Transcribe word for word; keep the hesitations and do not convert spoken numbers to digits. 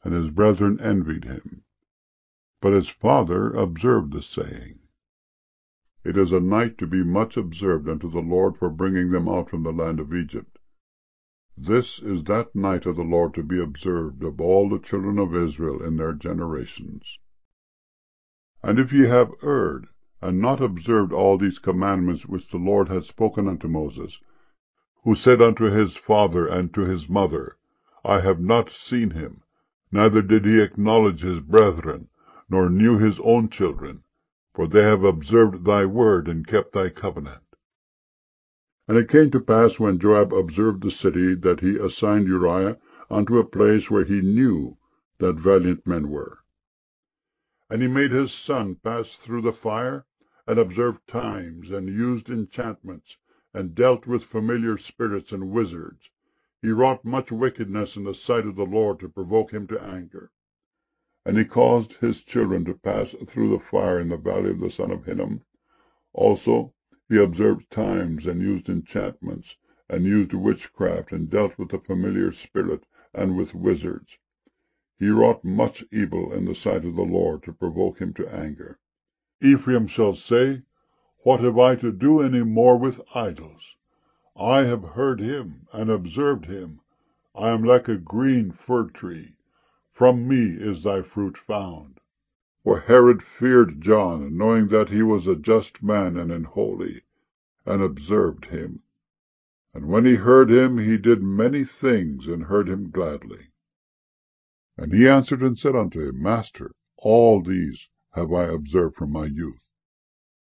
and his brethren envied him. But his father observed the saying. It is a night to be much observed unto the Lord for bringing them out from the land of Egypt. This is that night of the Lord to be observed of all the children of Israel in their generations. And if ye have erred, and not observed all these commandments which the Lord hath spoken unto Moses, who said unto his father and to his mother, I have not seen him, neither did he acknowledge his brethren, nor knew his own children, for they have observed thy word, and kept thy covenant. And it came to pass, when Joab observed the city, that he assigned Uriah unto a place where he knew that valiant men were. And he made his son pass through the fire, and observed times, and used enchantments, and dealt with familiar spirits and wizards. He wrought much wickedness in the sight of the Lord, to provoke him to anger. And he caused his children to pass through the fire in the valley of the son of Hinnom. Also he observed times, and used enchantments, and used witchcraft, and dealt with the familiar spirit, and with wizards. He wrought much evil in the sight of the Lord, to provoke him to anger. Ephraim shall say, What have I to do any more with idols? I have heard him, and observed him. I am like a green fir tree. From me is thy fruit found. For Herod feared John, knowing that he was a just man and an holy, and observed him. And when he heard him, he did many things, and heard him gladly. And he answered and said unto him, Master, all these have I observed from my youth.